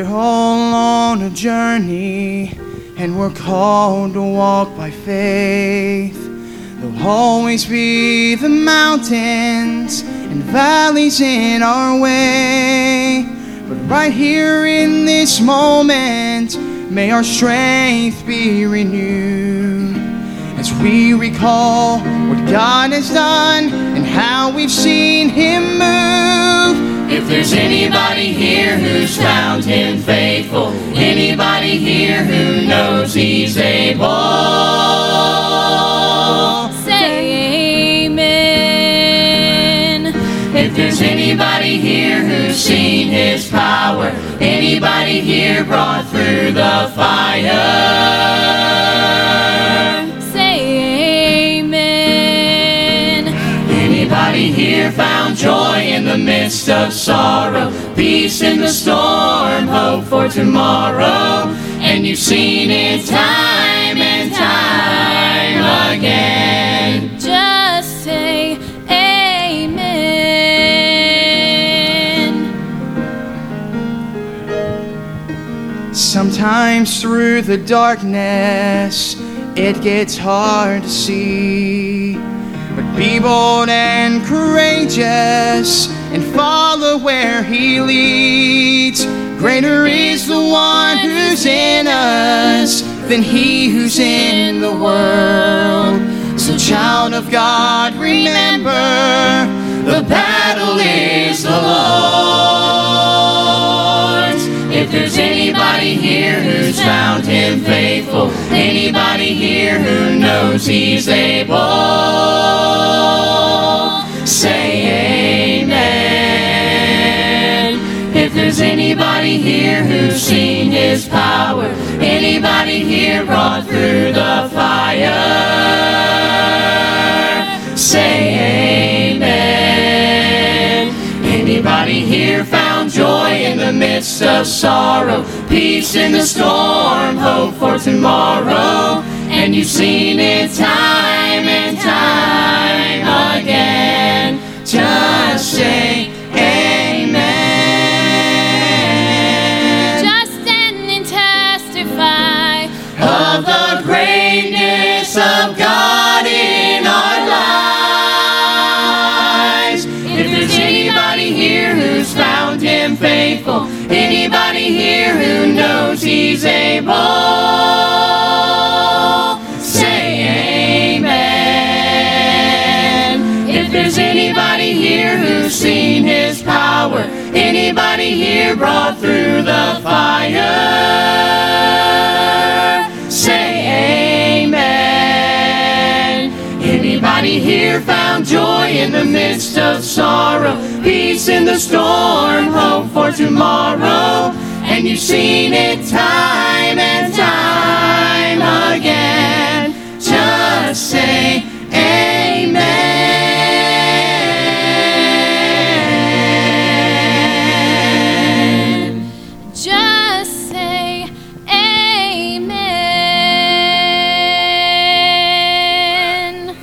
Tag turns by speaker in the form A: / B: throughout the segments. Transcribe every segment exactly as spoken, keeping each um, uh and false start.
A: We're all on a journey, and we're called to walk by faith. There'll always be the mountains and valleys in our way, but right here in this moment, may our strength be renewed as we recall what God has done and how we've seen Him move.
B: If there's anybody here who's found Him faithful, anybody here who knows He's able,
C: say amen.
B: If there's anybody here who's seen His power, anybody here brought through the fire,
C: say amen.
B: Anybody here found joy in the midst of sorrow, peace in the storm, hope for tomorrow, and you've seen it time and time again?
C: Just say amen.
A: Sometimes through the darkness, it gets hard to see, but be bold and courageous and follow where He leads. Greater is the one who's in us than he who's in the world. So child of God, remember, the battle is the Lord's. If there's anybody here who's found Him faithful, anybody here who knows He's able, say amen. If there's anybody here who's seen His power, anybody here brought through the fire, say amen. Anybody here found joy in the midst of sorrow, peace in the storm, hope for tomorrow, and you've seen it time and time again? Just say amen.
C: Just stand and testify
B: Of the greatness of God in our lives. If there's anybody here who's found Him faithful, anybody here who knows He's able, say amen. If there's anybody here who's seen His power, anybody here brought through the fire, say amen. Anybody here found joy in the midst of sorrow, peace in the storm, hope for tomorrow, and you've seen it time and time again? Just say amen.
C: Just say amen.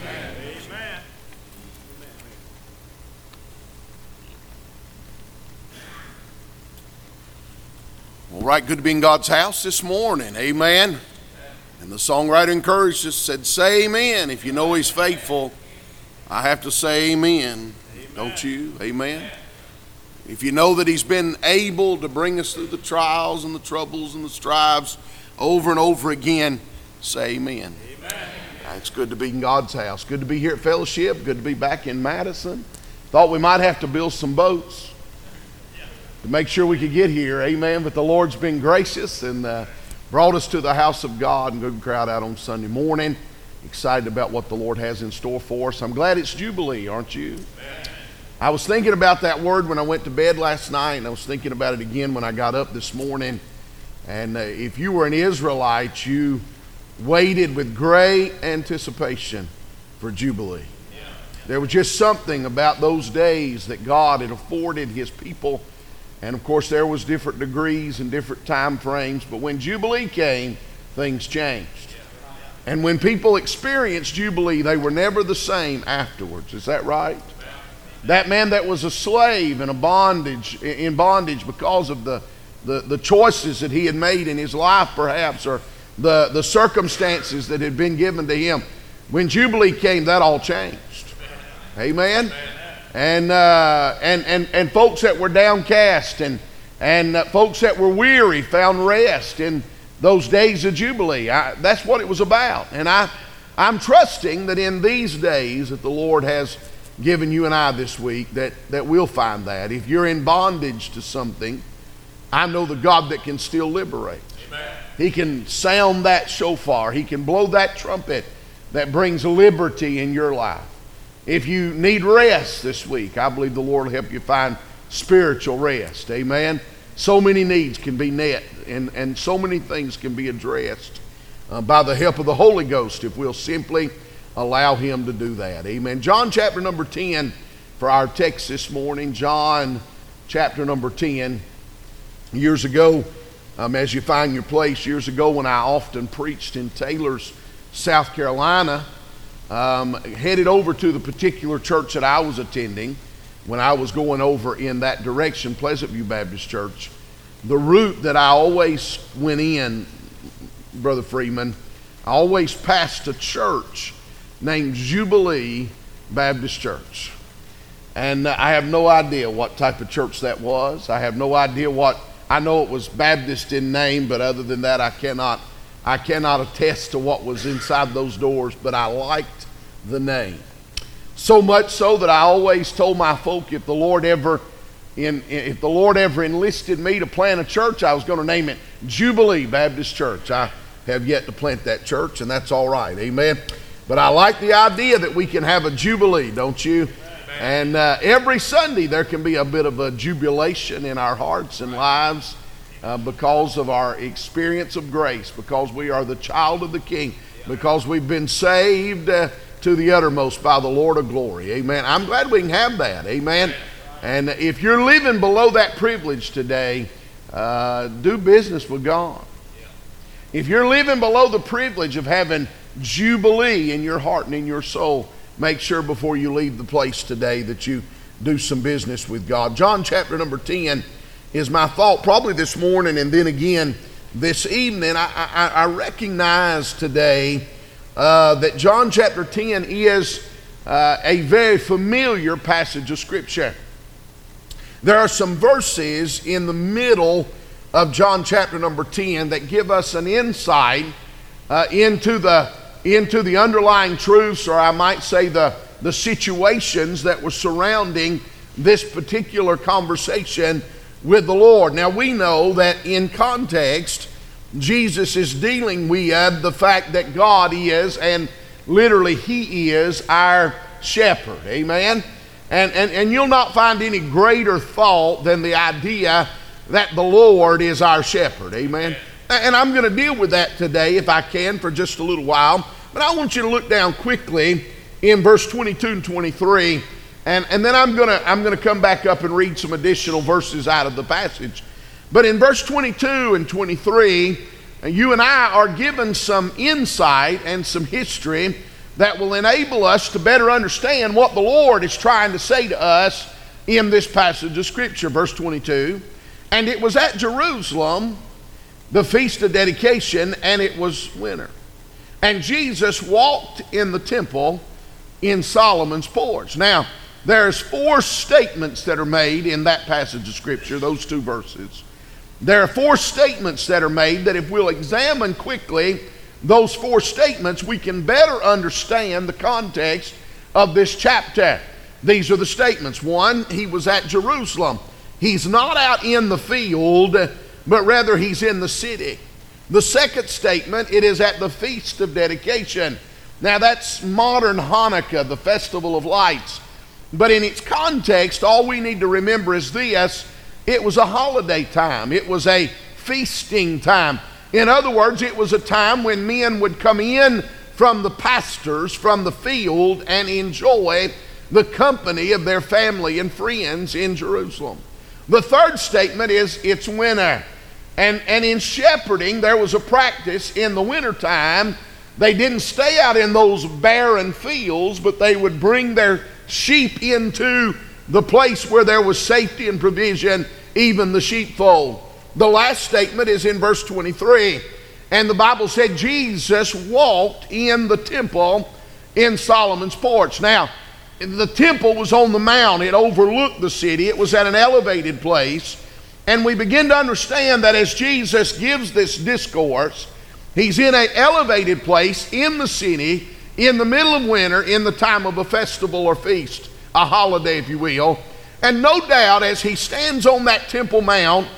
D: All right, good to be in God's house this morning. Amen. And the songwriter encouraged us, said, say amen. If you know He's faithful, I have to say amen. Amen. Don't you? Amen. If you know that He's been able to bring us through the trials and the troubles and the strives over and over again, say amen. Amen. It's good to be in God's house. Good to be here at Fellowship. Good to be back in Madison. Thought we might have to build some boats to make sure we could get here. Amen. But the Lord's been gracious and uh, brought us to the house of God, and good crowd out on Sunday morning. Excited about what the Lord has in store for us. I'm glad it's Jubilee, aren't you? Amen. I was thinking about that word when I went to bed last night, and I was thinking about it again when I got up this morning. And uh, if you were an Israelite, you waited with great anticipation for Jubilee. Yeah. There was just something about those days that God had afforded His people. And of course there was different degrees and different time frames, but when Jubilee came, things changed. And when people experienced Jubilee, they were never the same afterwards. Is that right? That man that was a slave in a bondage, in bondage because of the the, the choices that he had made in his life perhaps, or the, the circumstances that had been given to him. When Jubilee came, that all changed. Amen? And, uh, and, and, and folks that were downcast and, and uh, folks that were weary found rest in those days of Jubilee. I, that's what it was about. And I, I'm trusting that in these days that the Lord has given you and I this week, that, that we'll find that. If you're in bondage to something, I know the God that can still liberate. Amen. He can sound that shofar. He can blow that trumpet that brings liberty in your life. If you need rest this week, I believe the Lord will help you find spiritual rest. Amen. So many needs can be met, and, and so many things can be addressed uh, by the help of the Holy Ghost if we'll simply allow Him to do that. Amen. John chapter number ten for our text this morning. John chapter number ten. Years ago, um, as you find your place, years ago when I often preached in Taylors, South Carolina, um, headed over to the particular church that I was attending when I was going over in that direction, Pleasant View Baptist Church. The route that I always went in, Brother Freeman, I always passed a church named Jubilee Baptist Church. And uh, I have no idea what type of church that was. I have no idea what, I know it was Baptist in name, but other than that, I cannot I cannot attest to what was inside those doors, but I liked the name. So much so that I always told my folk, if the Lord ever in, if the Lord ever enlisted me to plant a church, I was going to name it Jubilee Baptist Church. I have yet to plant that church, and that's all right. Amen. But I like the idea that we can have a jubilee, don't you? And uh, every Sunday there can be a bit of a jubilation in our hearts and lives uh, because of our experience of grace, because we are the child of the King, because we've been saved uh, to the uttermost by the Lord of glory. Amen. I'm glad we can have that. Amen. And if you're living below that privilege today, uh, do business with God. If you're living below the privilege of having jubilee in your heart and in your soul, make sure before you leave the place today that you do some business with God. John chapter number ten is my thought probably this morning and then again this evening. I, I, I recognize today uh, that John chapter ten is uh, a very familiar passage of Scripture. There are some verses in the middle of John chapter number ten that give us an insight uh, into the into the underlying truths, or I might say the, the situations that were surrounding this particular conversation with the Lord. Now we know that in context, Jesus is dealing with the fact that God is, and literally He is, our shepherd. Amen? And, and, and you'll not find any greater thought than the idea that the Lord is our shepherd. Amen? And I'm going to deal with that today, if I can, for just a little while. But I want you to look down quickly in verse twenty-two and twenty-three, and, and then I'm going to I'm going to come back up and read some additional verses out of the passage. But in verse twenty-two and twenty-three, you and I are given some insight and some history that will enable us to better understand what the Lord is trying to say to us in this passage of Scripture. Verse twenty-two, and it was at Jerusalem, the feast of dedication, and it was winter. And Jesus walked in the temple in Solomon's porch. Now, there's four statements that are made in that passage of Scripture, those two verses. There are four statements that are made that if we'll examine quickly those four statements, we can better understand the context of this chapter. These are the statements. One, He was at Jerusalem. He's not out in the field, but rather He's in the city. The second statement, it is at the Feast of Dedication. Now that's modern Hanukkah, the Festival of Lights. But in its context, all we need to remember is this: it was a holiday time. It was a feasting time. In other words, it was a time when men would come in from the pastures, from the field, and enjoy the company of their family and friends in Jerusalem. The third statement is it's winter. And, and in shepherding, there was a practice in the wintertime. They didn't stay out in those barren fields, but they would bring their sheep into the place where there was safety and provision, even the sheepfold.
E: The last statement is in verse twenty-three. And the Bible said Jesus walked in the temple in Solomon's porch. Now, the temple was on the mount. It overlooked the city. It was at an elevated place. And we begin to understand that as Jesus gives this discourse, he's in an elevated place in the city, in the middle of winter, in the time of a festival or feast, a holiday, if you will. And no doubt, as he stands on that Temple Mount,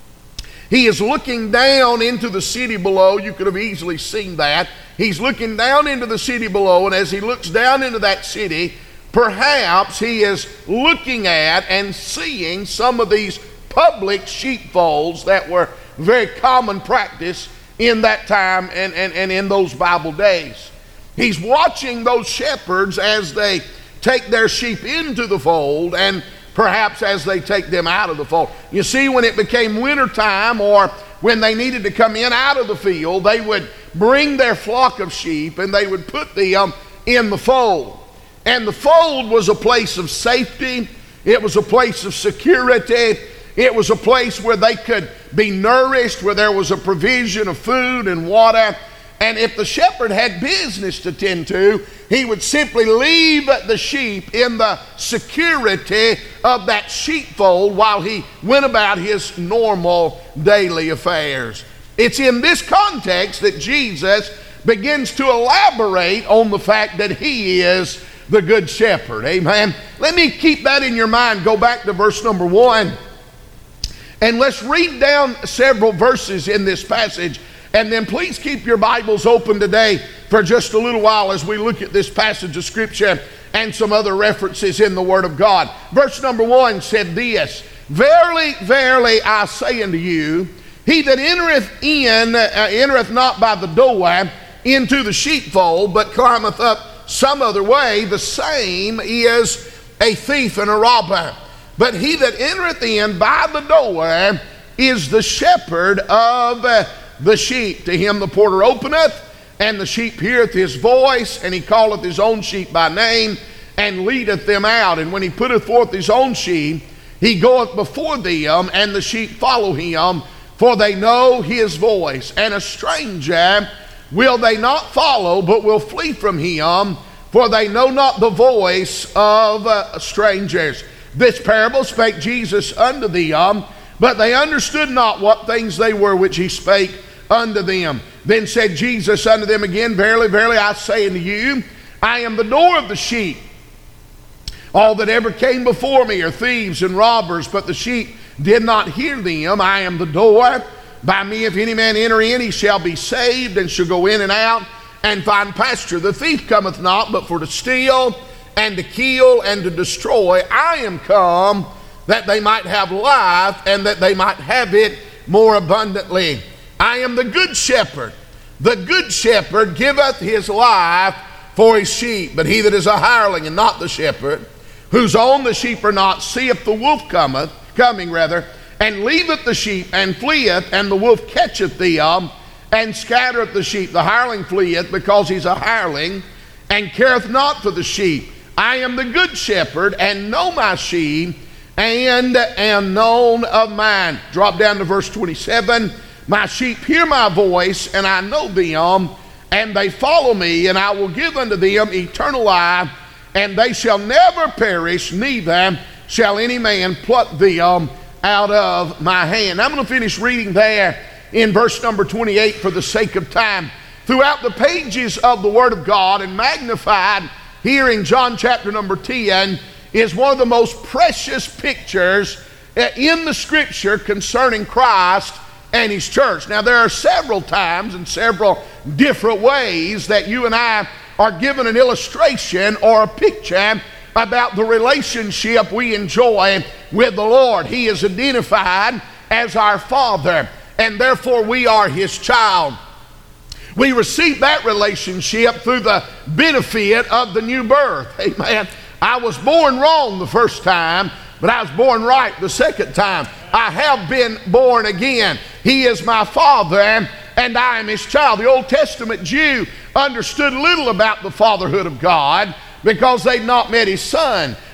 E: he is looking down into the city below. You could have easily seen that. He's looking down into the city below, and as he looks down into that city, perhaps he is looking at and seeing some of these public sheepfolds that were very common practice in that time and, and, and in those Bible days. He's watching those shepherds as they take their sheep into the fold and perhaps as they take them out of the fold. You see, when it became winter time or when they needed to come in out of the field, they would bring their flock of sheep and they would put them in the fold. And the fold was a place of safety. It was a place of security. It was a place where they could be nourished, where there was a provision of food and water. And if the shepherd had business to tend to, he would simply leave the sheep in the security of that sheepfold while he went about his normal daily affairs. It's in this context that Jesus begins to elaborate on the fact that he is the good shepherd. Amen. Let me keep that in your mind. Go back to verse number one. And let's read down several verses in this passage. And then please keep your Bibles open today for just a little while as we look at this passage of Scripture and some other references in the Word of God. Verse number one said this, Verily, verily, I say unto you, he that entereth in, uh, entereth not by the door into the sheepfold, but climbeth up some other way, the same is a thief and a robber. But he that entereth in by the door is the shepherd of uh, the sheep. To him the porter openeth, and the sheep heareth his voice, and he calleth his own sheep by name, and leadeth them out. And when he putteth forth his own sheep, he goeth before them, and the sheep follow him, for they know his voice. And a stranger will they not follow, but will flee from him, for they know not the voice of uh, strangers. This parable spake Jesus unto them, but they understood not what things they were which he spake unto them. Then said Jesus unto them again, Verily, verily, I say unto you, I am the door of the sheep. All that ever came before me are thieves and robbers, but the sheep did not hear them. I am the door. By me if any man enter in, he shall be saved, and shall go in and out, and find pasture. The thief cometh not, but for to steal, and to kill, and to destroy. I am come that they might have life, and that they might have it more abundantly. I am the good shepherd. The good shepherd giveth his life for his sheep. But he that is a hireling and not the shepherd, whose own the sheep are not, seeth the wolf cometh, coming rather, and leaveth the sheep, and fleeth, and the wolf catcheth them, and scattereth the sheep. The hireling fleeth, because he's a hireling, and careth not for the sheep. I am the good shepherd, and know my sheep, and am known of mine. Drop down to verse twenty-seven. My sheep hear my voice, and I know them, and they follow me, and I will give unto them eternal life, and they shall never perish, neither shall any man pluck them out of my hand. I'm going to finish reading there in verse number twenty-eight for the sake of time. Throughout the pages of the Word of God, and magnified here in John chapter number ten, is one of the most precious pictures in the Scripture concerning Christ and his church. Now, there are several times and several different ways that you and I are given an illustration or a picture about the relationship we enjoy with the Lord. He is identified as our Father, and therefore we are his child. We receive that relationship through the benefit of the new birth. Amen. I was born wrong the first time, but I was born right the second time. I have been born again. He is my Father, and I am his child. The Old Testament Jew understood little about the fatherhood of God because they'd not met his Son.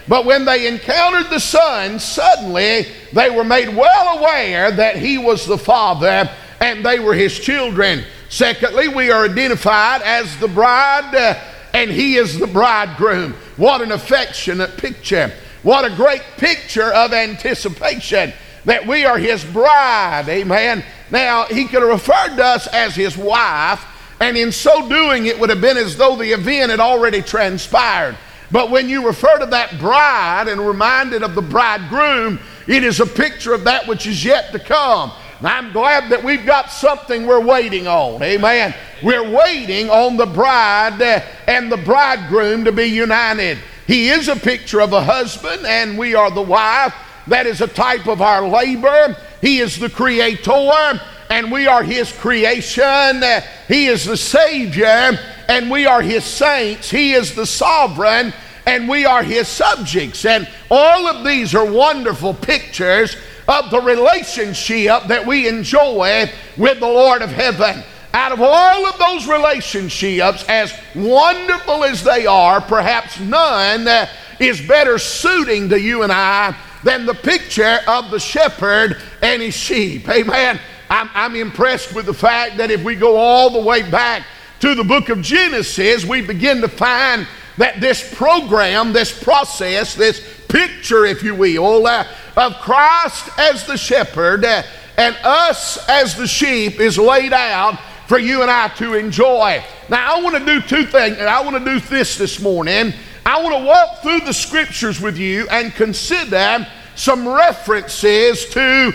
E: But when they encountered the Son, suddenly they were made well aware that he was the Father and they were his children. Secondly, we are identified as the bride uh, and he is the bridegroom. What an affectionate picture. What a great picture of anticipation that we are his bride. Amen. Now, he could have referred to us as his wife, and in so doing, it would have been as though the event had already transpired. But when you refer to that bride and reminded of the bridegroom, it is a picture of that which is yet to come. And I'm glad that we've got something we're waiting on. Amen. We're waiting on the bride and the bridegroom to be united. He is a picture of a husband, and we are the wife. That is a type of our labor. He is the creator, and we are his creation. He is the Savior, and we are his saints. He is the sovereign, and we are his subjects. And all of these are wonderful pictures of the relationship that we enjoy with the Lord of heaven. Out of all of those relationships, as wonderful as they are, perhaps none uh, is better suiting to you and I than the picture of the shepherd and his sheep. Amen. I'm, I'm impressed with the fact that if we go all the way back to the book of Genesis, we begin to find that this program, this process, this picture, if you will, uh, of Christ as the shepherd uh, and us as the sheep is laid out for you and I to enjoy. Now, I want to do two things. I want to do this this morning. I want to walk through the scriptures with you and consider some references to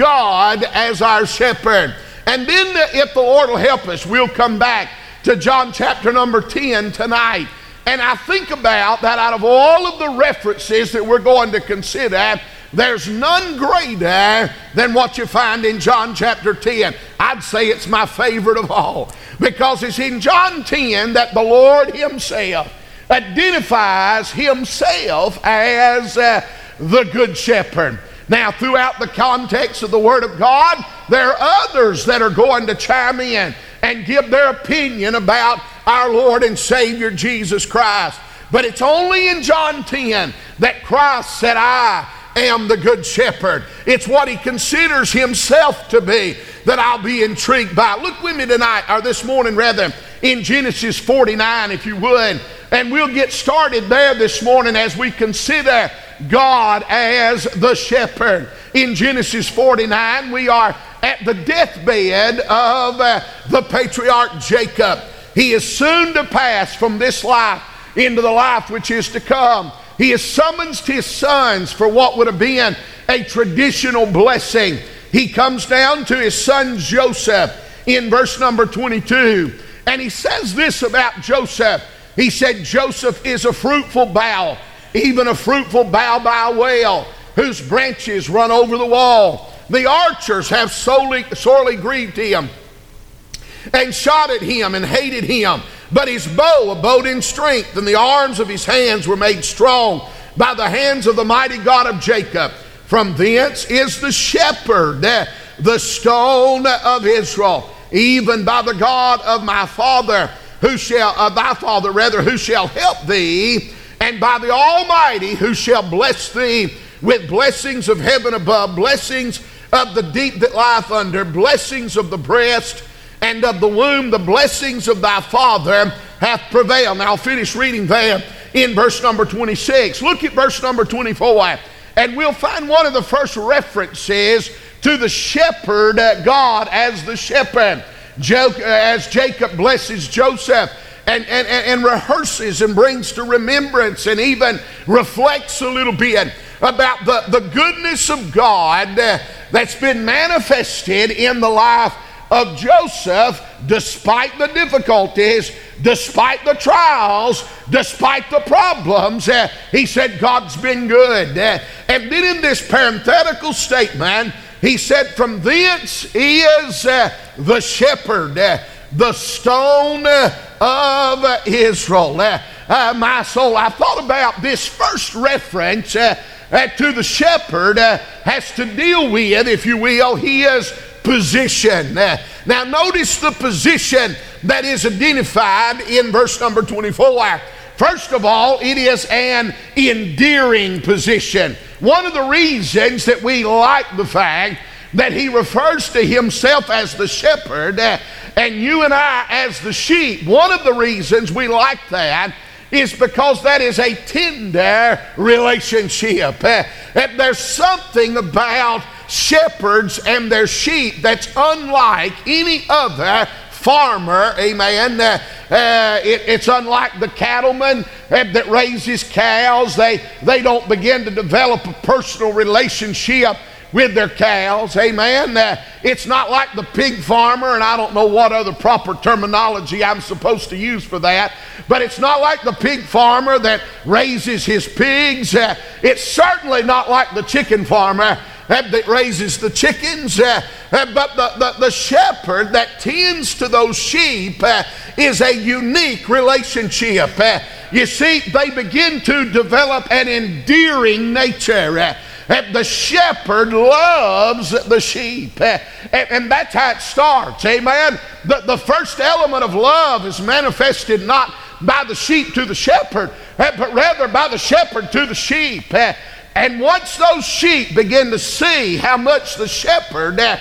E: God as our shepherd. And then, if the Lord will help us, we'll come back to John chapter number ten tonight. And I think about that out of all of the references that we're going to consider, there's none greater than what you find in John chapter ten. I'd say it's my favorite of all, because it's in John ten that the Lord himself identifies himself as uh, the good shepherd. Now, throughout the context of the Word of God, there are others that are going to chime in and give their opinion about our Lord and Savior Jesus Christ. But it's only in John ten that Christ said, I am the good shepherd. It's what he considers himself to be that I'll be intrigued by. Look with me tonight, or this morning rather, in Genesis forty-nine, if you would. And we'll get started there this morning as we consider God as the shepherd. In Genesis forty-nine, we are at the deathbed of uh, the patriarch Jacob. He is soon to pass from this life into the life which is to come. He has summoned his sons for what would have been a traditional blessing. He comes down to his son Joseph in verse number twenty-two. And he says this about Joseph. He said, Joseph is a fruitful bough, even a fruitful bough by a well, whose branches run over the wall. The archers have sorely, sorely grieved him, and shot at him and hated him. But his bow abode in strength, and the arms of his hands were made strong by the hands of the mighty God of Jacob. From thence is the shepherd, the stone of Israel, even by the God of my father, who shall, uh, thy father rather, who shall help thee, and by the Almighty, who shall bless thee with blessings of heaven above, blessings of the deep that lieth under, blessings of the breast and of the womb, the blessings of thy father hath prevailed. Now I'll finish reading there in verse number twenty-six. Look at verse number twenty-four, and we'll find one of the first references to the shepherd, uh, God as the shepherd. Jo- uh, as Jacob blesses Joseph and, and, and rehearses and brings to remembrance and even reflects a little bit about the, the goodness of God uh, that's been manifested in the life of Joseph, despite the difficulties, despite the trials, despite the problems. Uh, he said God's been good. Uh, and then in this parenthetical statement, he said, from thence is uh, the shepherd, uh, the stone uh, of Israel. Uh, uh, my soul, I thought about this first reference uh, uh, to the shepherd uh, has to deal with, if you will, his position. Uh, now notice the position that is identified in verse number twenty-four. First of all, it is an endearing position. One of the reasons that we like the fact that he refers to himself as the shepherd uh, and you and I as the sheep, one of the reasons we like that is because that is a tender relationship. Uh, there's something about shepherds and their sheep that's unlike any other farmer, amen. Uh, uh, it, it's unlike the cattleman uh, that raises cows. They, they don't begin to develop a personal relationship with their cows, amen. Uh, it's not like the pig farmer, and I don't know what other proper terminology I'm supposed to use for that, but it's not like the pig farmer that raises his pigs. Uh, it's certainly not like the chicken farmer that raises the chickens, uh, uh, but the, the, the shepherd that tends to those sheep uh, is a unique relationship. Uh, you see, they begin to develop an endearing nature. Uh, uh, the shepherd loves the sheep, uh, and, and that's how it starts, amen. The, the first element of love is manifested not by the sheep to the shepherd, uh, but rather by the shepherd to the sheep. Uh, And once those sheep begin to see how much the shepherd uh,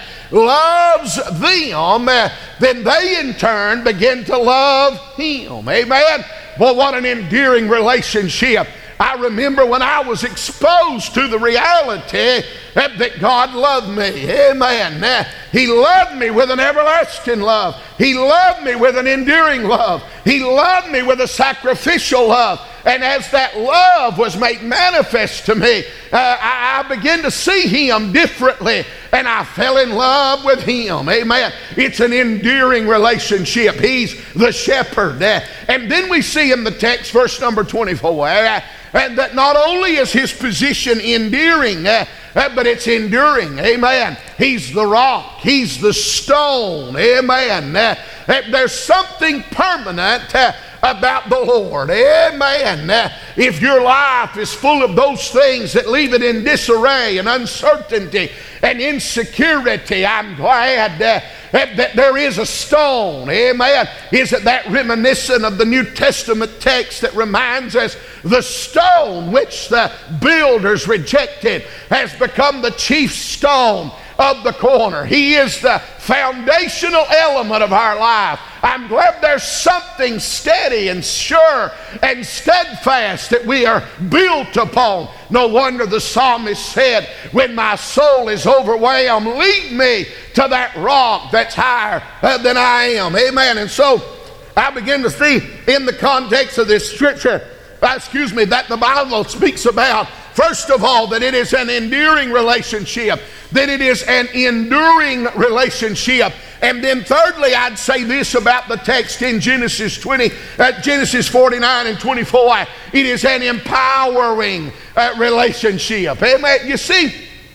E: loves them, uh, then they in turn begin to love him. Amen? Well, what an endearing relationship. I remember when I was exposed to the reality uh, that God loved me. Amen. Uh, he loved me with an everlasting love. He loved me with an endearing love. He loved me with a sacrificial love. And as that love was made manifest to me, uh, I, I began to see him differently, and I fell in love with him. Amen. It's an endearing relationship. He's the shepherd. Uh, and then we see in the text, verse number twenty-four, uh, and that not only is his position endearing, uh, uh, but it's enduring. Amen. He's the rock. He's the stone. Amen. Uh, uh, there's something permanent uh, about the Lord. Amen. Uh, if your life is full of those things that leave it in disarray and uncertainty and insecurity, I'm glad uh, that there is a stone. Amen. Isn't that reminiscent of the New Testament text that reminds us the stone which the builders rejected has become the chief stone of the corner? He is the foundational element of our life. I'm glad there's something steady and sure and steadfast that we are built upon. No wonder the psalmist said, when my soul is overwhelmed, lead me to that rock that's higher uh, than I am. Amen. And so I begin to see in the context of this scripture, uh, excuse me, that the Bible speaks about, first of all, that it is an endearing relationship, that it is an enduring relationship. And then thirdly, I'd say this about the text in Genesis twenty, uh, Genesis forty-nine and twenty-four. It is an empowering uh, relationship. Amen. You see,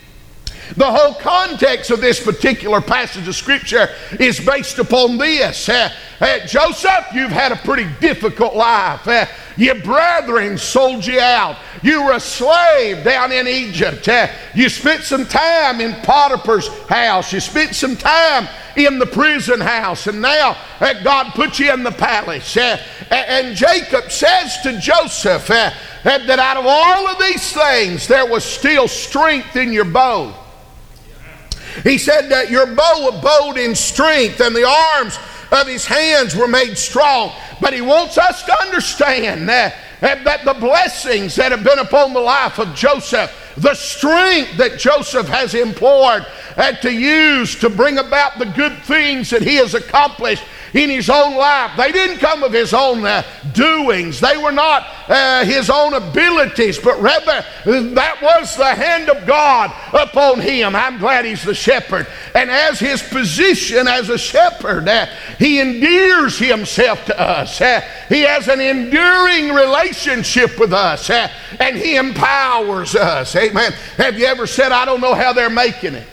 E: the whole context of this particular passage of Scripture is based upon this. Uh, uh, Joseph, you've had a pretty difficult life. Uh, your brethren sold you out. You were a slave down in Egypt. Uh, you spent some time in Potiphar's house. You spent some time in the prison house. And now uh, God put you in the palace. Uh, and Jacob says to Joseph uh, that out of all of these things, there was still strength in your bow. He said that your bow abode in strength, and the arms of his hands were made strong. But he wants us to understand that, that the blessings that have been upon the life of Joseph, the strength that Joseph has employed uh, to use to bring about the good things that he has accomplished in his own life, they didn't come of his own uh, doings. They were not uh, his own abilities, but rather that was the hand of God upon him. I'm glad he's the shepherd. And as his position as a shepherd, uh, he endears himself to us. Uh, he has an enduring relationship with us, uh, and he empowers us. Amen. Have you ever said, I don't know how they're making it?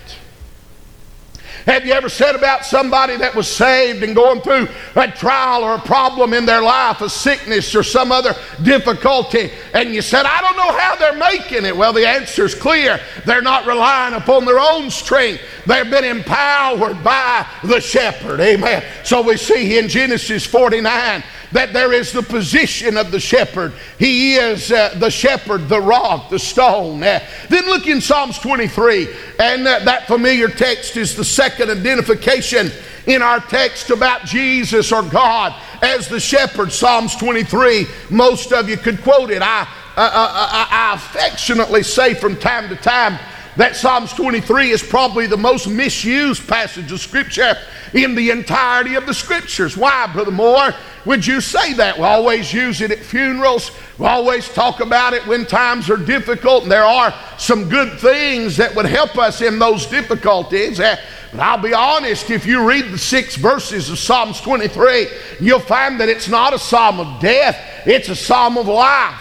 E: Have you ever said about somebody that was saved and going through a trial or a problem in their life, a sickness or some other difficulty, and you said, I don't know how they're making it? Well, the answer's clear. They're not relying upon their own strength. They've been empowered by the shepherd. Amen. So we see in Genesis forty-nine that there is the position of the shepherd. He is uh, the shepherd, the rock, the stone. Uh, then look in Psalms twenty-three, and uh, that familiar text is the second identification in our text about Jesus or God as the shepherd. Psalms twenty-three, most of you could quote it. I, I, I, I affectionately say from time to time that Psalms twenty-three is probably the most misused passage of Scripture in the entirety of the Scriptures. Why, Brother Moore, would you say that? We always use it at funerals. We always talk about it when times are difficult, and there are some good things that would help us in those difficulties. Uh, but I'll be honest, if you read the six verses of Psalms twenty-three, you'll find that it's not a psalm of death, it's a psalm of life.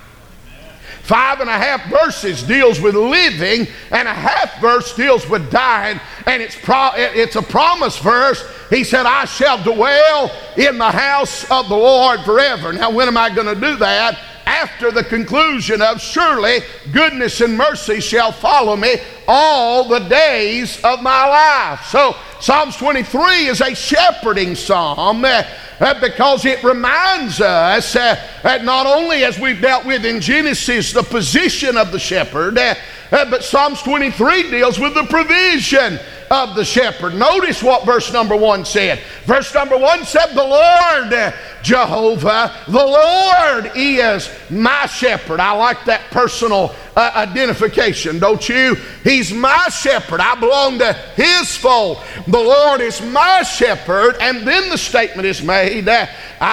E: Five and a half verses deals with living, and a half verse deals with dying, and it's pro- it's a promise verse. He said, I shall dwell in the house of the Lord forever. Now, when am I going to do that? After the conclusion of, surely goodness and mercy shall follow me all the days of my life. So Psalms twenty-three is a shepherding psalm uh, uh, because it reminds us uh, that not only, as we've dealt with in Genesis, the position of the shepherd, uh, uh, but Psalms twenty-three deals with the provision of the shepherd. Notice what verse number one said. Verse number one said, the Lord uh, Jehovah, the Lord is my shepherd. I like that personal uh, identification, don't you? He's my shepherd. I belong to his fold. The Lord is my shepherd. And then the statement is made, uh,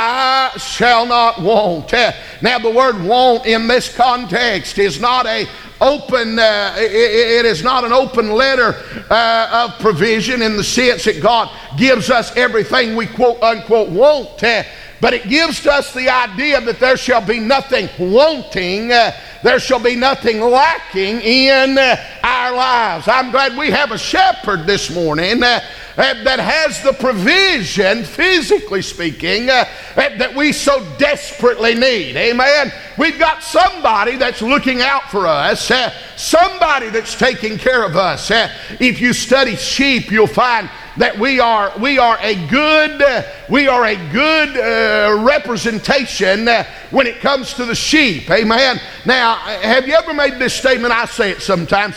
E: I shall not want. Uh, now the word want in this context is not a open, uh, it, it is not an open letter uh, of provision in the sense that God gives us everything we quote unquote want, uh, but it gives us the idea that there shall be nothing wanting, uh, there shall be nothing lacking in uh, our lives. I'm glad we have a shepherd this morning uh, that has the provision, physically speaking, uh, that we so desperately need. Amen. We've got somebody that's looking out for us, uh, somebody that's taking care of us. Uh, if you study sheep, you'll find that we are we are a good uh, we are a good uh, representation uh, when it comes to the sheep. Amen. Now, have you ever made this statement? I say it sometimes.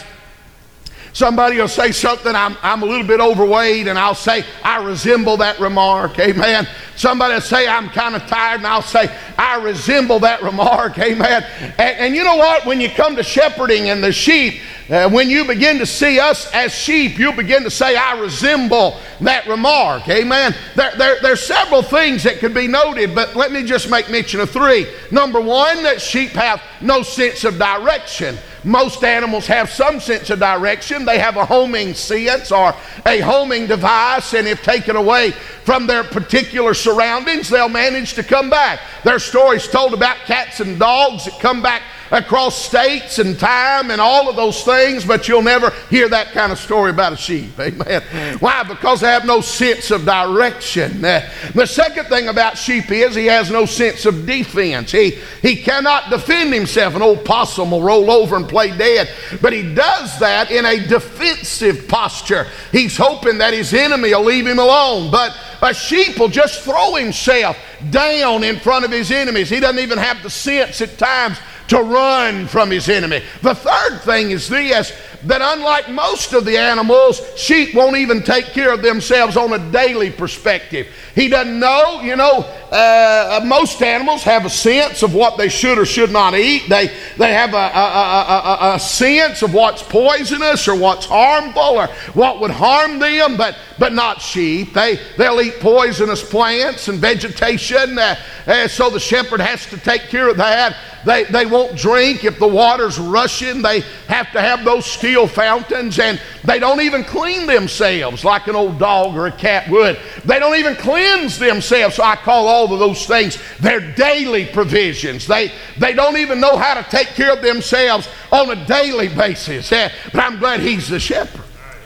E: Somebody will say something, I'm, I'm a little bit overweight, and I'll say, I resemble that remark, amen. Somebody will say, I'm kind of tired, and I'll say, I resemble that remark, amen. And, and you know what? When you come to shepherding and the sheep, uh, when you begin to see us as sheep, you'll begin to say, I resemble that remark, amen. There, there, there's several things that could be noted, but let me just make mention of three. Number one, that sheep have no sense of direction. Most animals have some sense of direction. They have a homing sense or a homing device, and if taken away from their particular surroundings, they'll manage to come back. There's stories told about cats and dogs that come back across states and time and all of those things, but you'll never hear that kind of story about a sheep. Amen. Why? Because they have no sense of direction. Uh, the second thing about sheep is he has no sense of defense. He, he cannot defend himself. An old possum will roll over and play dead, but he does that in a defensive posture. He's hoping that his enemy will leave him alone, but a sheep will just throw himself down in front of his enemies. He doesn't even have the sense at times to run from his enemy. The third thing is this, that unlike most of the animals, sheep won't even take care of themselves on a daily perspective. He doesn't know, you know, uh, most animals have a sense of what they should or should not eat. They, they have a, a, a, a, a sense of what's poisonous or what's harmful or what would harm them, but, but not sheep. They, they'll eat poisonous plants and vegetation, uh, uh, so the shepherd has to take care of that. They, they won't drink if the water's rushing. They have to have those steel fountains, and they don't even clean themselves like an old dog or a cat would. They don't even cleanse themselves. So I call all of those things their daily provisions. They, they don't even know how to take care of themselves on a daily basis. Yeah, but I'm glad he's the shepherd.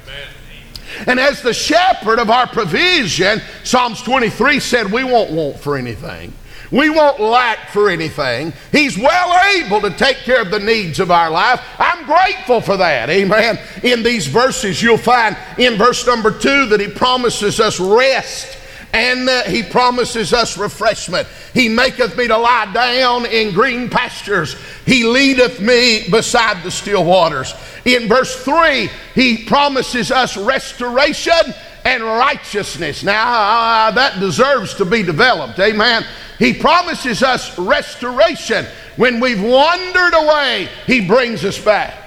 E: And as the shepherd of our provision, Psalms twenty-three said we won't want for anything. We won't lack for anything. He's well able to take care of the needs of our life. I'm grateful for that. Amen. In these verses, you'll find in verse number two that he promises us rest and uh, he promises us refreshment. He maketh me to lie down in green pastures. He leadeth me beside the still waters. In verse three, he promises us restoration and righteousness. Now, uh, that deserves to be developed. Amen. He promises us restoration. When we've wandered away, he brings us back.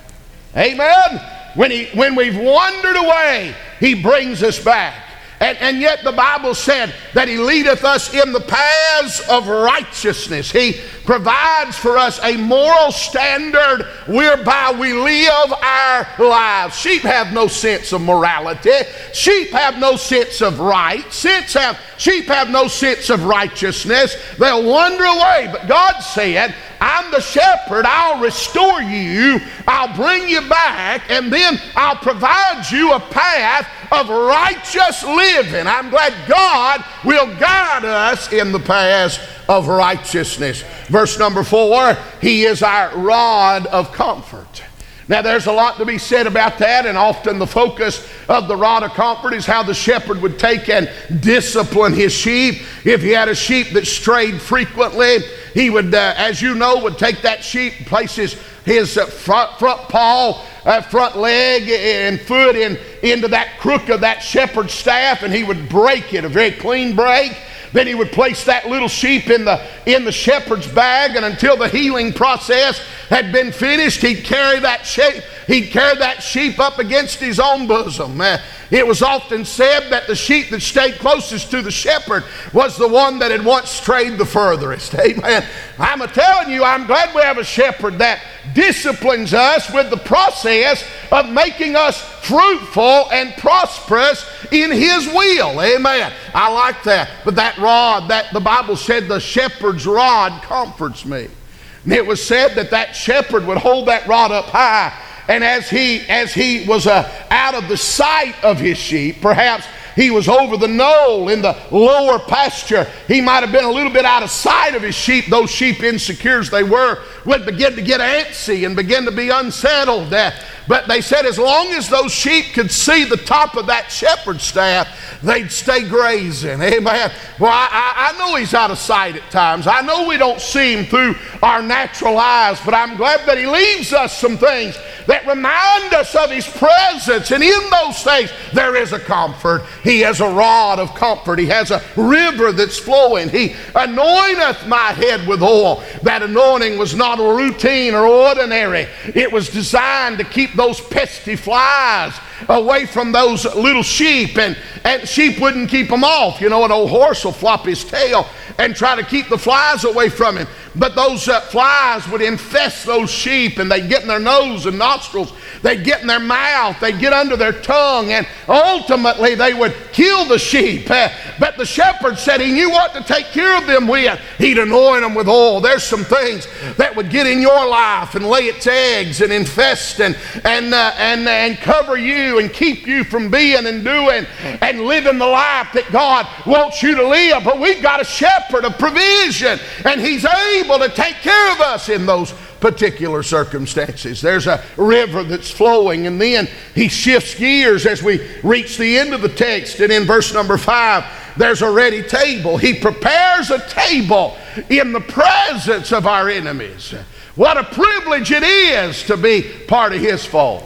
E: Amen. When, he, when we've wandered away, he brings us back. And, and yet the Bible said that he leadeth us in the paths of righteousness. He provides for us a moral standard whereby we live our lives. Sheep have no sense of morality. Sheep have no sense of right. Sheep have, sheep have no sense of righteousness. They'll wander away. But God said, I'm the shepherd. I'll restore you. I'll bring you back. And then I'll provide you a path of righteous living. I'm glad God will guide us in the paths of righteousness. Verse number four, he is our rod of comfort. Now there's a lot to be said about that, and often the focus of the rod of comfort is how the shepherd would take and discipline his sheep. If he had a sheep that strayed frequently, he would, uh, as you know, would take that sheep, place his, his uh, front, front paw, uh, front leg and foot in, into that crook of that shepherd's staff, and he would break it, a very clean break. Then he would place that little sheep in the, in the shepherd's bag, and until the healing process had been finished, he'd carry that sheep, he'd carry that sheep up against his own bosom. Uh, it was often said that the sheep that stayed closest to the shepherd was the one that had once strayed the furthest. Amen. I'm telling you, I'm glad we have a shepherd that disciplines us with the process of making us fruitful and prosperous in his will. Amen. I like that. But that rod, that the Bible said the shepherd's rod comforts me. And it was said that that shepherd would hold that rod up high, and as he as he was uh, out of the sight of his sheep, perhaps he was over the knoll in the lower pasture, he might have been a little bit out of sight of his sheep. Those sheep, insecure as they were, would begin to get antsy and begin to be unsettled. Uh, but they said as long as those sheep could see the top of that shepherd's staff, they'd stay grazing. Amen. Well, I, I know he's out of sight at times. I know we don't see him through our natural eyes, but I'm glad that he leaves us some things that remind us of his presence. And in those things, there is a comfort. He has a rod of comfort. He has a river that's flowing. He anointeth my head with oil. That anointing was not a routine or ordinary. It was designed to keep those pesky flies away from those little sheep, and, and sheep wouldn't keep them off. You know, an old horse will flop his tail and try to keep the flies away from him. But those uh, flies would infest those sheep, and they'd get in their nose and nostrils. They'd get in their mouth. They'd get under their tongue, and ultimately they would kill the sheep. Uh, but the shepherd said he knew what to take care of them with. He'd anoint them with oil. There's some things that would get in your life and lay its eggs and infest and, and, uh, and, and cover you and keep you from being and doing and living the life that God wants you to live. But we've got a shepherd of provision, and he's able to take care of us in those particular circumstances. There's a river that's flowing, and then he shifts gears as we reach the end of the text. And in verse number five, there's a ready table. He prepares a table in the presence of our enemies. What a privilege it is to be part of his fold.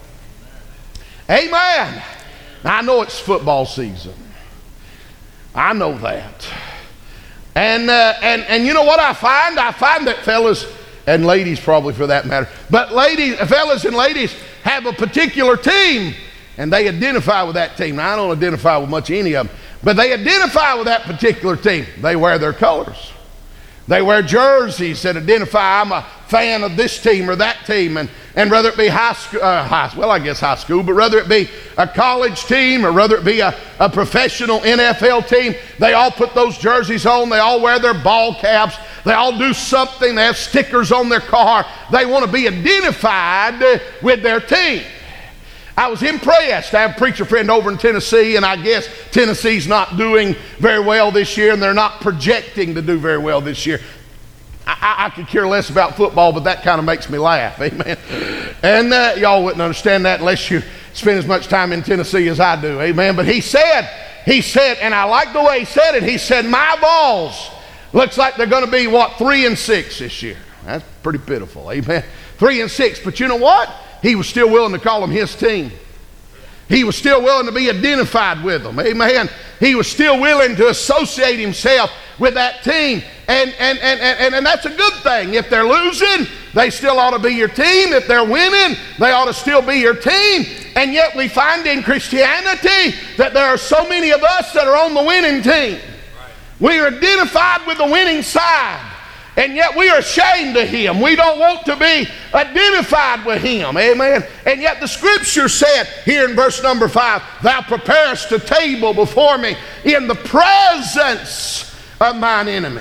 E: Amen. I know it's football season. I know that. And, uh, and, and you know what I find? I find that fellas and ladies, probably for that matter, but ladies, fellas and ladies have a particular team, and they identify with that team. Now, I don't identify with much any of them, but they identify with that particular team. They wear their colors. They wear jerseys that identify, I'm a fan of this team or that team, and, and whether it be high school, uh, high, well, I guess high school, but whether it be a college team or whether it be a, a professional N F L team, they all put those jerseys on. They all wear their ball caps. They all do something. They have stickers on their car. They want to be identified with their team. I was impressed. I have a preacher friend over in Tennessee, and I guess Tennessee's not doing very well this year, and they're not projecting to do very well this year. I, I, I could care less about football, but that kind of makes me laugh. Amen. And uh, y'all wouldn't understand that unless you spend as much time in Tennessee as I do. Amen. But he said, he said, and I like the way he said it, he said, my Vols looks like they're going to be, what, three and six this year. That's pretty pitiful, amen. Three and six, but you know what? He was still willing to call them his team. He was still willing to be identified with them, amen. He was still willing to associate himself with that team, and and, and, and, and that's a good thing. If they're losing, they still ought to be your team. If they're winning, they ought to still be your team. And yet we find in Christianity that there are so many of us that are on the winning team. We are identified with the winning side, and yet we are ashamed of him. We don't want to be identified with him, amen. And yet the scripture said here in verse number five, thou preparest a table before me in the presence of mine enemy.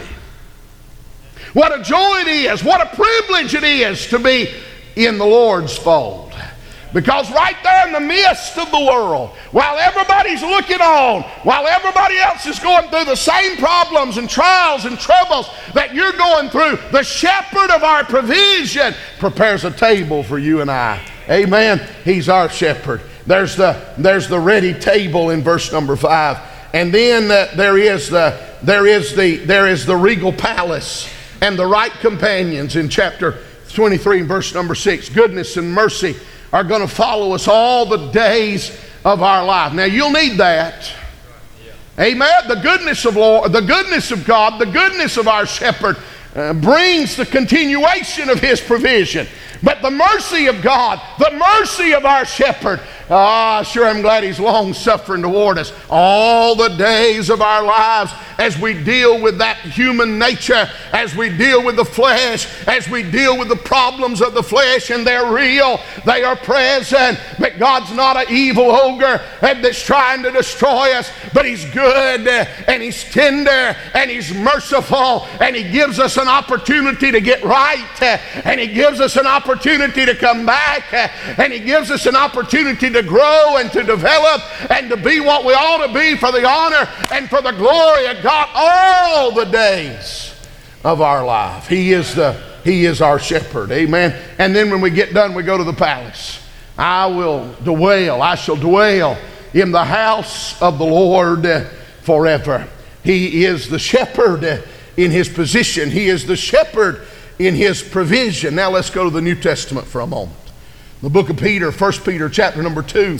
E: What a joy it is, what a privilege it is to be in the Lord's fold. Because right there in the midst of the world, while everybody's looking on, while everybody else is going through the same problems and trials and troubles that you're going through, the shepherd of our provision prepares a table for you and I. Amen. He's our shepherd. There's the, there's the ready table in verse number five. And then uh, there is the there is the there is the regal palace and the right companions in chapter twenty-three and verse number six. Goodness and mercy are going to follow us all the days of our life. Now you'll need that. Amen. The goodness of Lord, the goodness of God, the goodness of our shepherd uh, brings the continuation of his provision. But the mercy of God, the mercy of our shepherd, ah, sure I'm glad he's long suffering toward us all the days of our lives as we deal with that human nature, as we deal with the flesh, as we deal with the problems of the flesh, and they're real, they are present, but God's not an evil ogre that's trying to destroy us, but he's good and he's tender and he's merciful, and he gives us an opportunity to get right, and he gives us an opportunity to come back, and he gives us an opportunity to grow and to develop and to be what we ought to be for the honor and for the glory of God all the days of our life. He is the He is our shepherd, amen. And then when we get done, we go to the palace. I will dwell, I shall dwell in the house of the Lord forever. He is the shepherd in his position. He is the shepherd in his provision. Now let's go to the New Testament for a moment. The book of Peter, First Peter chapter number two.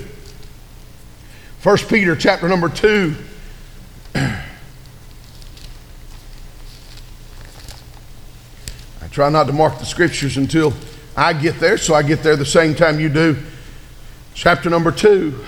E: First Peter chapter number two. I try not to mark the scriptures until I get there, so I get there the same time you do. Chapter number two.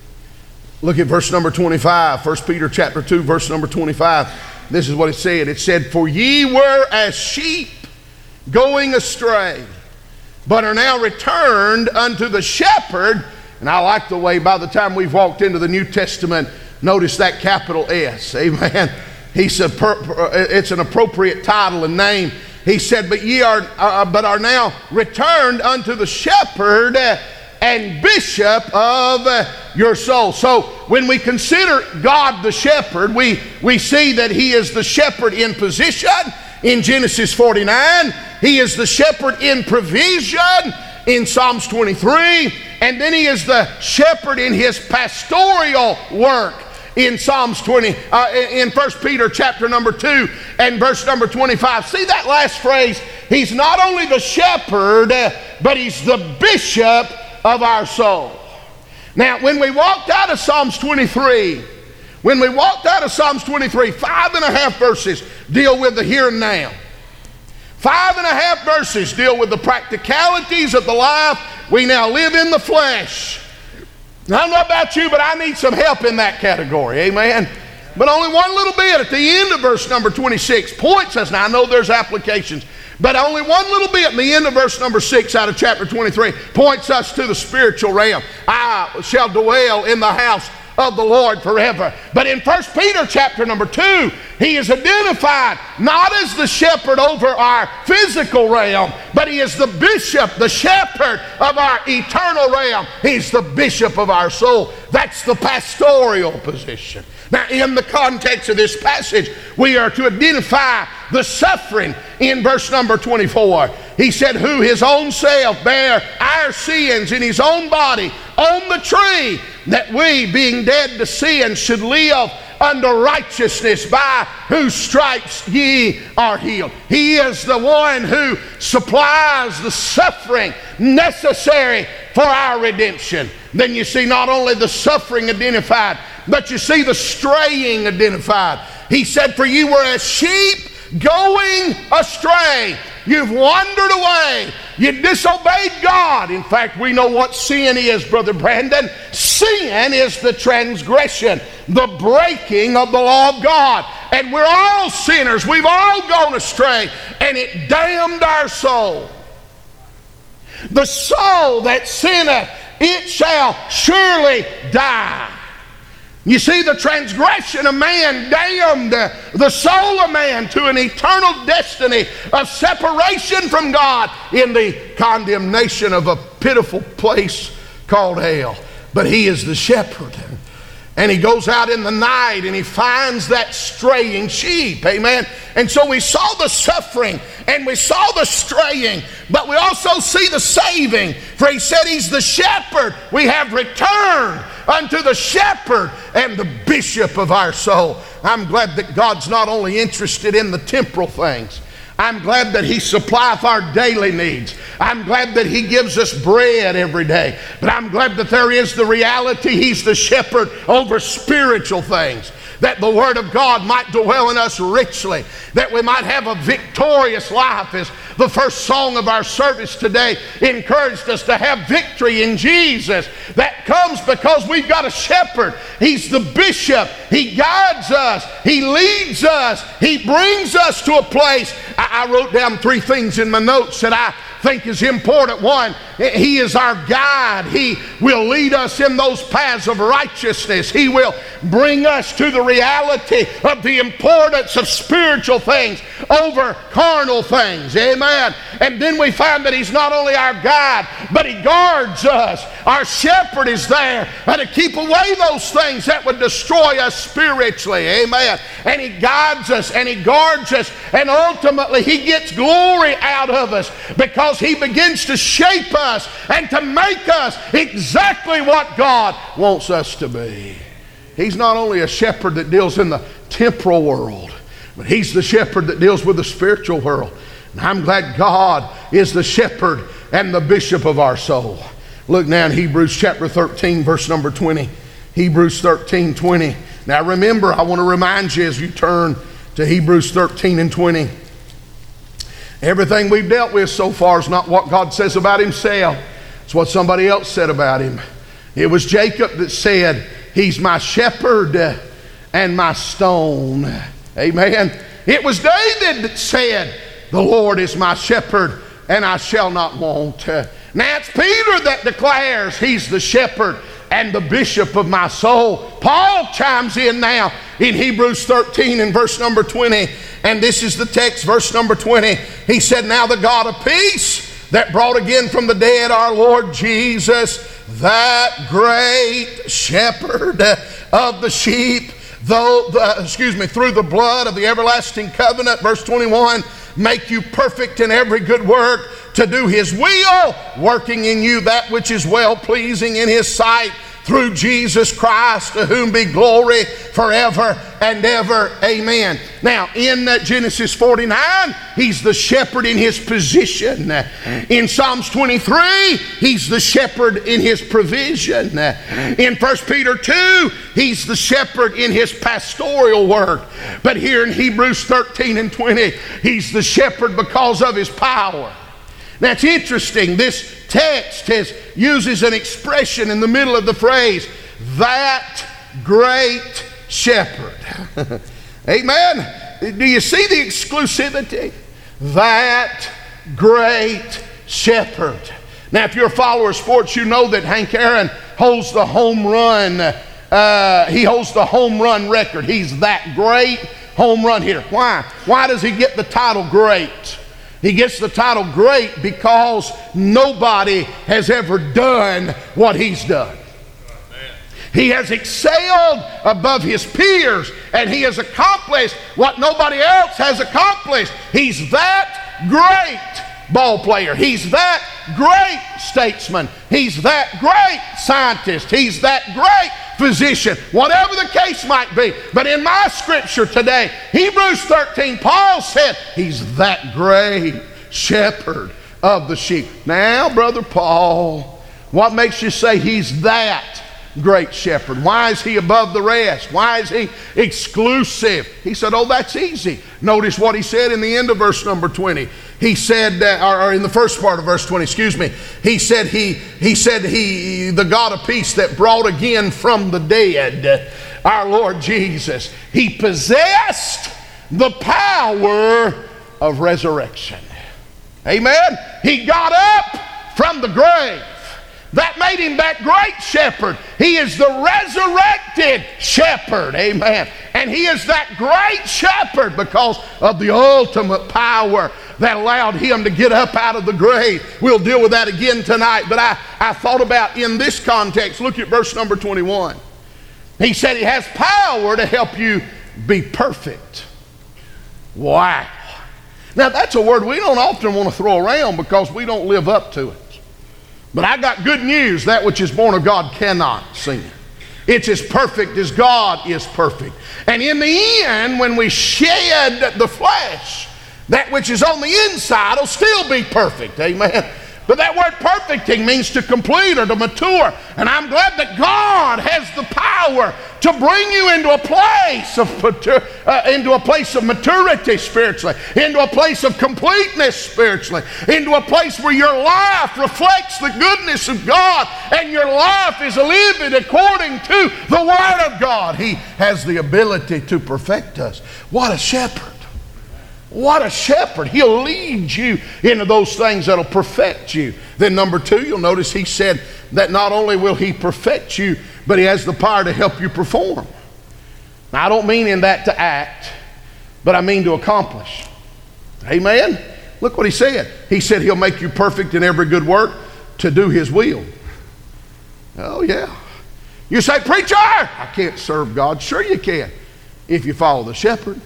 E: Look at verse number twenty-five. First Peter chapter two, verse number twenty-five. This is what it said. It said, for ye were as sheep going astray, but are now returned unto the shepherd. And I like the way by the time we've walked into the New Testament, notice that capital S, amen. He said, it's an appropriate title and name. He said, but ye are, uh, but are now returned unto the shepherd and bishop of uh, your soul. So when we consider God the shepherd, we, we see that he is the shepherd in position in Genesis forty-nine. He is the shepherd in provision in Psalms twenty-three. And then he is the shepherd in his pastoral work in Psalms twenty, uh, in First Peter chapter number two and verse number twenty-five. See that last phrase? He's not only the shepherd, uh, but he's the bishop of our soul. Now, when we walked out of Psalms twenty-three, when we walked out of Psalms twenty-three, five and a half verses deal with the here and now. Five and a half verses deal with the practicalities of the life we now live in the flesh. Now, I don't know about you, but I need some help in that category, amen. But only one little bit at the end of verse number twenty-six points us. Now, I know there's applications, but only one little bit in the end of verse number six out of chapter twenty-three points us to the spiritual realm. I shall dwell in the house of the Lord forever. But in First Peter chapter number two, he is identified not as the shepherd over our physical realm, but he is the bishop, the shepherd of our eternal realm. He's the bishop of our soul. That's the pastoral position. Now, in the context of this passage, we are to identify the suffering in verse number twenty-four. He said, who his own self bare our sins in his own body on the tree, that we, being dead to sin, should live unto righteousness, by whose stripes ye are healed. He is the one who supplies the suffering necessary for our redemption. Then you see not only the suffering identified, but you see the straying identified. He said, for you were as sheep going astray. You've wandered away. You disobeyed God. In fact, we know what sin is, Brother Brandon. Sin is the transgression, the breaking of the law of God. And we're all sinners. We've all gone astray. And it damned our soul. The soul that sinneth, it shall surely die. You see, the transgression of man damned the soul of man to an eternal destiny of separation from God in the condemnation of a pitiful place called hell. But he is the shepherd. And he goes out in the night and he finds that straying sheep. Amen. And so we saw the suffering and we saw the straying, but we also see the saving. For he said he's the shepherd. We have returned unto the shepherd and the bishop of our soul. I'm glad that God's not only interested in the temporal things. I'm glad that he supplieth our daily needs. I'm glad that he gives us bread every day. But I'm glad that there is the reality he's the shepherd over spiritual things, that the word of God might dwell in us richly, that we might have a victorious life. As the first song of our service today encouraged us to have victory in Jesus. That comes because we've got a shepherd. He's the bishop. He guides us. He leads us. He brings us to a place. I, I wrote down three things in my notes that I think is important. One, he is our guide. He will lead us in those paths of righteousness. He will bring us to the reality of the importance of spiritual things over carnal things. Amen. And then we find that he's not only our guide, but he guards us. Our shepherd is there to keep away those things that would destroy us spiritually. Amen. And he guides us and he guards us, and ultimately he gets glory out of us because he begins to shape us and to make us exactly what God wants us to be. He's not only a shepherd that deals in the temporal world, but he's the shepherd that deals with the spiritual world. And I'm glad God is the shepherd and the bishop of our soul. Look now in Hebrews chapter thirteen, verse number twenty. Hebrews thirteen, twenty. Now remember, I want to remind you as you turn to Hebrews thirteen and twenty. Everything we've dealt with so far is not what God says about himself. It's what somebody else said about him. It was Jacob that said, he's my shepherd and my stone. Amen. It was David that said, the Lord is my shepherd and I shall not want. Now it's Peter that declares he's the shepherd and the bishop of my soul. Paul chimes in now in Hebrews thirteen and verse number twenty. And this is the text, verse number twenty. He said, now the God of peace that brought again from the dead our Lord Jesus, that great shepherd of the sheep, though the, excuse me, through the blood of the everlasting covenant, verse twenty-one, make you perfect in every good work to do his will, working in you that which is well-pleasing in his sight, through Jesus Christ, to whom be glory forever and ever. Amen. Now, in that Genesis forty-nine, he's the shepherd in his position. In Psalms twenty-three, he's the shepherd in his provision. In First Peter two, he's the shepherd in his pastoral work. But here in Hebrews thirteen and twenty, he's the shepherd because of his power. That's interesting. This text has, uses an expression in the middle of the phrase, that great shepherd. Amen. Do you see the exclusivity? That great shepherd. Now, if you're a follower of sports, you know that Hank Aaron holds the home run. Uh, he holds the home run record. He's that great home run hitter. Why? Why does he get the title great? He gets the title great because nobody has ever done what he's done. He has excelled above his peers, and he has accomplished what nobody else has accomplished. He's that great ball player. He's that great statesman. He's that great scientist. He's that great physician, whatever the case might be. But in my scripture today, Hebrews thirteen, Paul said he's that great shepherd of the sheep. Now, Brother Paul, what makes you say he's that great shepherd? Why is he above the rest? Why is he exclusive? He said, oh, that's easy. Notice what he said in the end of verse number twenty. He said, uh, or, or in the first part of verse twenty, excuse me, he said he, he said he, the God of peace that brought again from the dead our Lord Jesus, he possessed the power of resurrection. Amen. He got up from the grave. That made him that great shepherd. He is the resurrected shepherd. Amen. And he is that great shepherd because of the ultimate power that allowed him to get up out of the grave. We'll deal with that again tonight. But I, I thought about in this context, look at verse number twenty-one. He said he has power to help you be perfect. Wow. Now that's a word we don't often want to throw around because we don't live up to it. But I got good news. That which is born of God cannot sin. It's as perfect as God is perfect. And in the end, when we shed the flesh, that which is on the inside will still be perfect. Amen. But that word perfecting means to complete or to mature. And I'm glad that God has the power to bring you into a place of uh, into a place of maturity spiritually, into a place of completeness spiritually, into a place where your life reflects the goodness of God and your life is lived according to the Word of God. He has the ability to perfect us. What a shepherd. What a shepherd. He'll lead you into those things that'll perfect you. Then number two, you'll notice he said that not only will he perfect you, but he has the power to help you perform. Now, I don't mean in that to act, but I mean to accomplish. Amen? Look what he said. He said he'll make you perfect in every good work to do his will. Oh, yeah. You say, preacher, I can't serve God. Sure you can, if you follow the shepherd.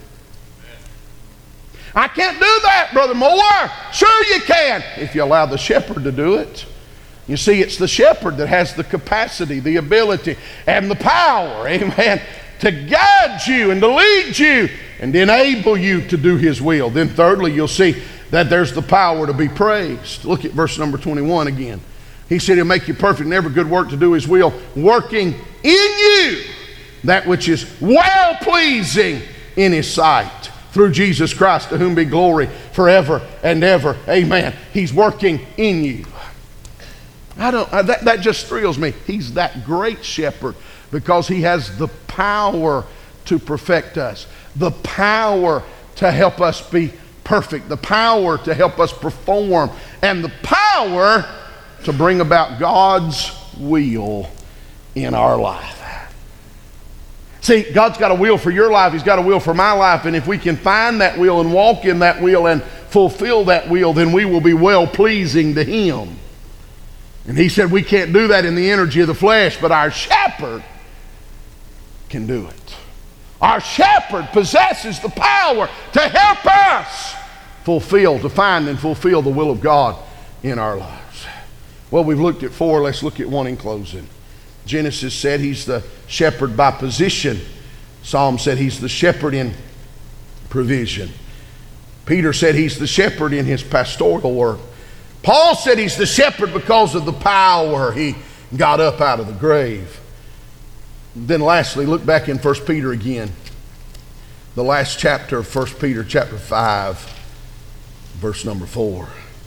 E: I can't do that, Brother Moore. Sure you can, if you allow the shepherd to do it. You see, it's the shepherd that has the capacity, the ability, and the power, amen, to guide you and to lead you and to enable you to do his will. Then thirdly, you'll see that there's the power to be praised. Look at verse number twenty-one again. He said he'll make you perfect in every good work to do his will, working in you that which is well-pleasing in his sight. Through Jesus Christ, to whom be glory forever and ever. Amen. He's working in you. I don't, uh, that, that just thrills me. He's that great shepherd because he has the power to perfect us, the power to help us be perfect, the power to help us perform, and the power to bring about God's will in our life. See, God's got a will for your life. He's got a will for my life. And if we can find that will and walk in that will and fulfill that will, then we will be well-pleasing to him. And he said we can't do that in the energy of the flesh, but our shepherd can do it. Our shepherd possesses the power to help us fulfill, to find and fulfill the will of God in our lives. Well, we've looked at four. Let's look at one in closing. Genesis said he's the shepherd by position. Psalm said he's the shepherd in provision. Peter said he's the shepherd in his pastoral work. Paul said he's the shepherd because of the power he got up out of the grave. Then lastly, look back in First Peter again. The last chapter of First Peter chapter five, verse number four.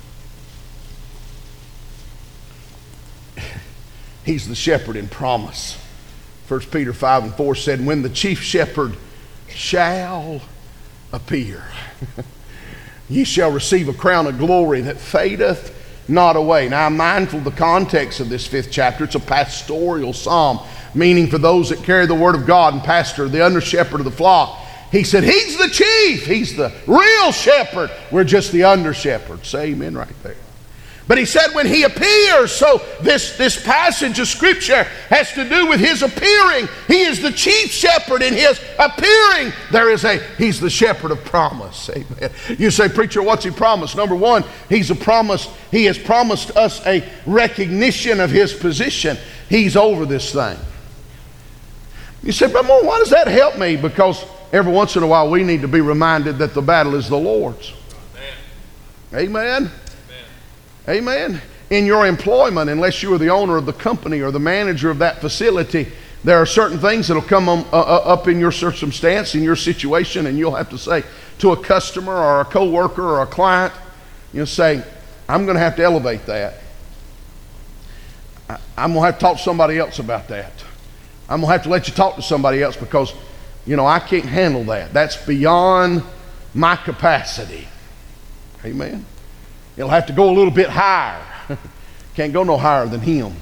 E: He's the shepherd in promise. First Peter five and four said, when the chief shepherd shall appear, ye shall receive a crown of glory that fadeth not away. Now, I'm mindful of the context of this fifth chapter. It's a pastoral psalm, meaning for those that carry the word of God and pastor, the under shepherd of the flock. He said, he's the chief. He's the real shepherd. We're just the under shepherd. Say amen right there. But he said when he appears, so this, this passage of Scripture has to do with his appearing. He is the chief shepherd in his appearing. There is a, he's the shepherd of promise. Amen. You say, preacher, what's he promised? Number one, he's a promise. He has promised us a recognition of his position. He's over this thing. You say, but why does that help me? Because every once in a while we need to be reminded that the battle is the Lord's. Amen. Amen. Amen. In your employment, unless you are the owner of the company or the manager of that facility, there are certain things that will come on, uh, up in your circumstance, in your situation, and you'll have to say to a customer or a co-worker or a client, you'll say, I'm going to have to elevate that. I, I'm going to have to talk to somebody else about that. I'm going to have to let you talk to somebody else because, you know, I can't handle that. That's beyond my capacity. Amen. It'll have to go a little bit higher. Can't go no higher than him.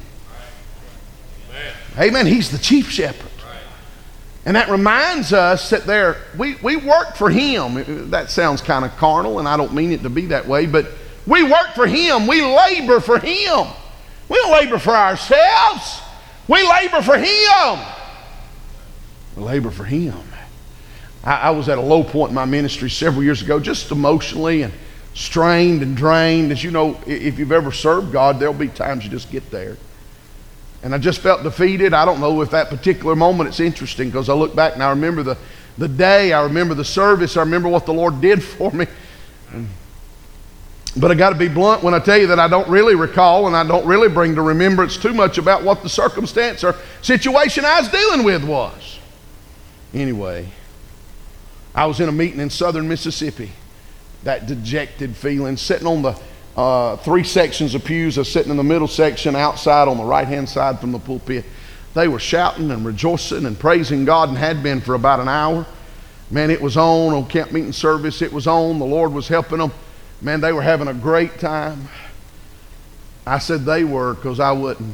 E: Amen. Amen. He's the chief shepherd. Right. And that reminds us that there, we, we work for him. That sounds kind of carnal, and I don't mean it to be that way, but we work for him. We labor for him. We don't labor for ourselves. We labor for him. We labor for him. I, I was at a low point in my ministry several years ago, just emotionally and strained and drained. As you know, if you've ever served God, there'll be times you just get there. And I just felt defeated. I don't know if that particular moment, it's interesting because I look back and I remember the, the day, I remember the service, I remember what the Lord did for me. But I got to be blunt when I tell you that I don't really recall and I don't really bring to remembrance too much about what the circumstance or situation I was dealing with was. Anyway, I was in a meeting in southern Mississippi. That dejected feeling, sitting on the uh, three sections of pews. I was sitting in the middle section outside on the right-hand side from the pulpit. They were shouting and rejoicing and praising God and had been for about an hour. Man, it was on on camp meeting service. It was on. The Lord was helping them. Man, they were having a great time. I said they were because I wouldn't.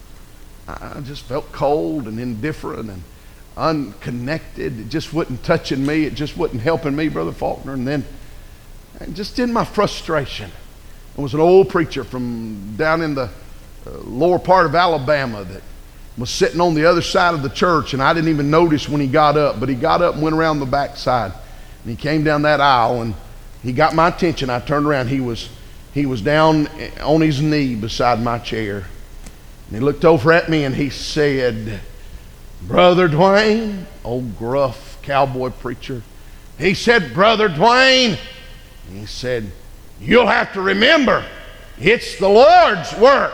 E: I just felt cold and indifferent and unconnected. It just wasn't touching me. It just wasn't helping me, Brother Faulkner. And then And just in my frustration, there was an old preacher from down in the uh, lower part of Alabama that was sitting on the other side of the church, and I didn't even notice when he got up, but he got up and went around the backside, and he came down that aisle, and he got my attention. I turned around. He was, he was down on his knee beside my chair, and he looked over at me, and he said, Brother Dwayne, old gruff cowboy preacher, he said, Brother Dwayne, he said, you'll have to remember, it's the Lord's work.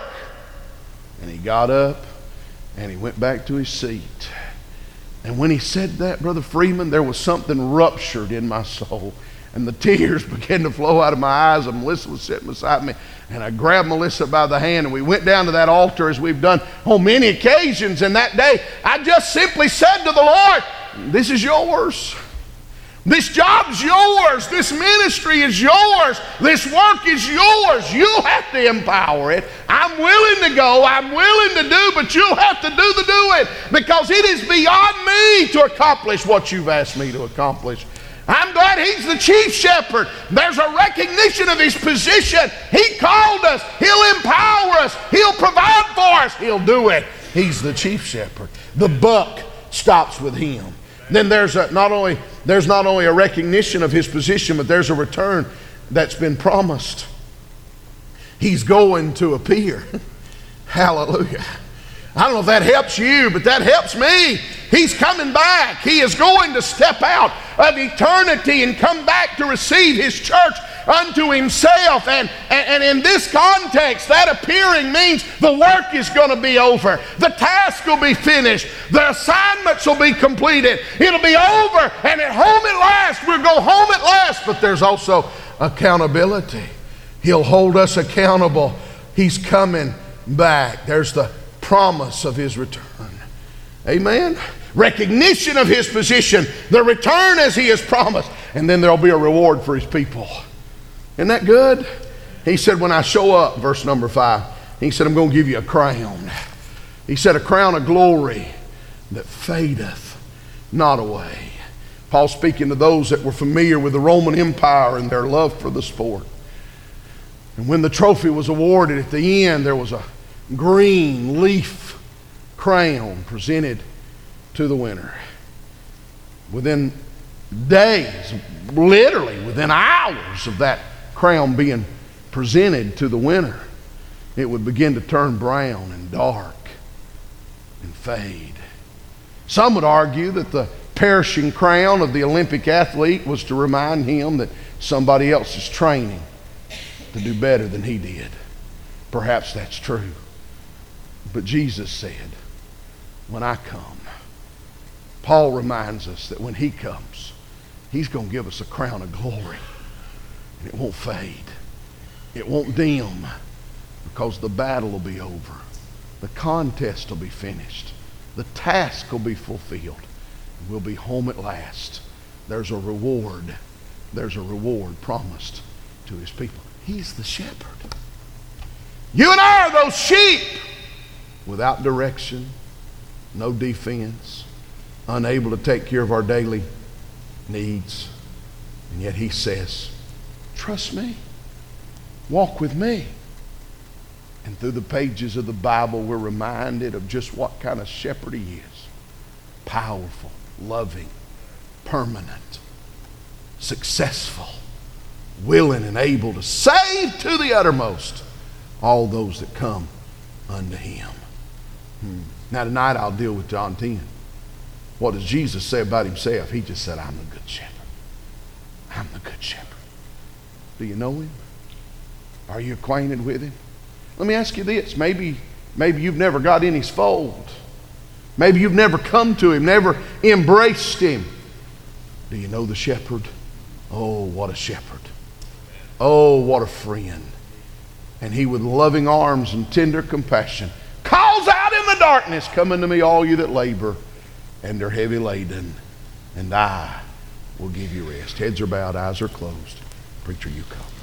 E: And he got up and he went back to his seat. And when he said that, Brother Freeman, there was something ruptured in my soul. And the tears began to flow out of my eyes. And Melissa was sitting beside me. And I grabbed Melissa by the hand and we went down to that altar as we've done on many occasions. And that day, I just simply said to the Lord, this is yours. This job's yours. This ministry is yours. This work is yours. You have to empower it. I'm willing to go. I'm willing to do, but you'll have to do the doing because it is beyond me to accomplish what you've asked me to accomplish. I'm glad he's the chief shepherd. There's a recognition of his position. He called us. He'll empower us. He'll provide for us. He'll do it. He's the chief shepherd. The buck stops with him. Then there's a, not only there's not only a recognition of his position, but there's a return that's been promised. He's going to appear. Hallelujah. I don't know if that helps you, but that helps me. He's coming back. He is going to step out of eternity and come back to receive his church unto himself. And, and, and in this context, that appearing means the work is going to be over. The task will be finished. The assignments will be completed. It'll be over. And at home at last. We'll go home at last. But there's also accountability. He'll hold us accountable. He's coming back. There's the promise of his return. Amen. Recognition of his position, the return as he has promised, and then there'll be a reward for his people. Isn't that good? He said, when I show up, verse number five, he said, I'm going to give you a crown. He said, a crown of glory that fadeth not away. Paul speaking to those that were familiar with the Roman Empire and their love for the sport. And when the trophy was awarded at the end, there was a green leaf crown presented to the winner. Within days, literally within hours of that crown being presented to the winner, it would begin to turn brown and dark and fade. Some would argue that the perishing crown of the Olympic athlete was to remind him that somebody else is training to do better than he did. Perhaps that's true. But Jesus said, when I come, Paul reminds us that when he comes, he's going to give us a crown of glory. And it won't fade. It won't dim, because the battle will be over. The contest will be finished. The task will be fulfilled. We'll be home at last. There's a reward. There's a reward promised to his people. He's the shepherd. You and I are those sheep without direction, no defense, unable to take care of our daily needs. And yet he says, trust me. Walk with me. And through the pages of the Bible, we're reminded of just what kind of shepherd he is. Powerful, loving, permanent, successful, willing and able to save to the uttermost all those that come unto him. Hmm. Now tonight I'll deal with John ten. What does Jesus say about himself? He just said, I'm the good shepherd. I'm the good shepherd. Do you know him? Are you acquainted with him? Let me ask you this. Maybe, maybe you've never got in his fold. Maybe you've never come to him, never embraced him. Do you know the shepherd? Oh, what a shepherd. Oh, what a friend. And he, with loving arms and tender compassion, calls out in the darkness, come unto me, all you that labor and are heavy laden, and I will give you rest. Heads are bowed, eyes are closed. Preacher, you come.